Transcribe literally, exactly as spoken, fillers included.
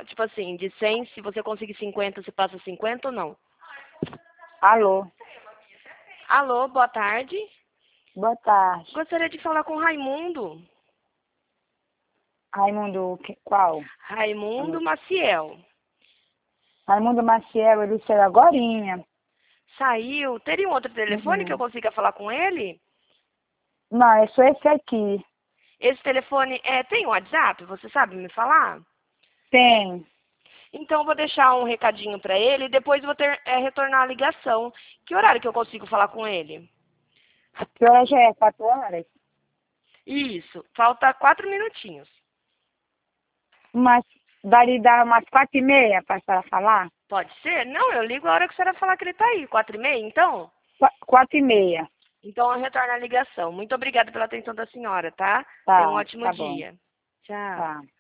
tipo assim, de cem, se você conseguir cinquenta, você passa cinquenta ou não? Alô, Alô, boa tarde. boa tarde. Gostaria de falar com o Raimundo. Raimundo, que- qual? Raimundo Maciel. Raimundo Maciel, ele saiu agorinha. Saiu. Teria um outro telefone que eu Uhum. consiga falar com ele? Não, é só esse aqui. Esse telefone é, tem WhatsApp? Você sabe me falar? Tem. Então, eu vou deixar um recadinho para ele e depois vou ter, é, retornar a ligação. Que horário que eu consigo falar com ele? Que hora já é? Quatro horas? Isso. Falta quatro minutinhos. Mas dali dá umas quatro e meia para a senhora falar? Pode ser? Não, eu ligo a hora que a senhora falar que ele está aí. Quatro e meia, então? Qua- Quatro e meia. Então, eu retorno a ligação. Muito obrigada pela atenção da senhora, tá? Tenha um Tá, ótimo tá bom. dia. Tchau. Tá.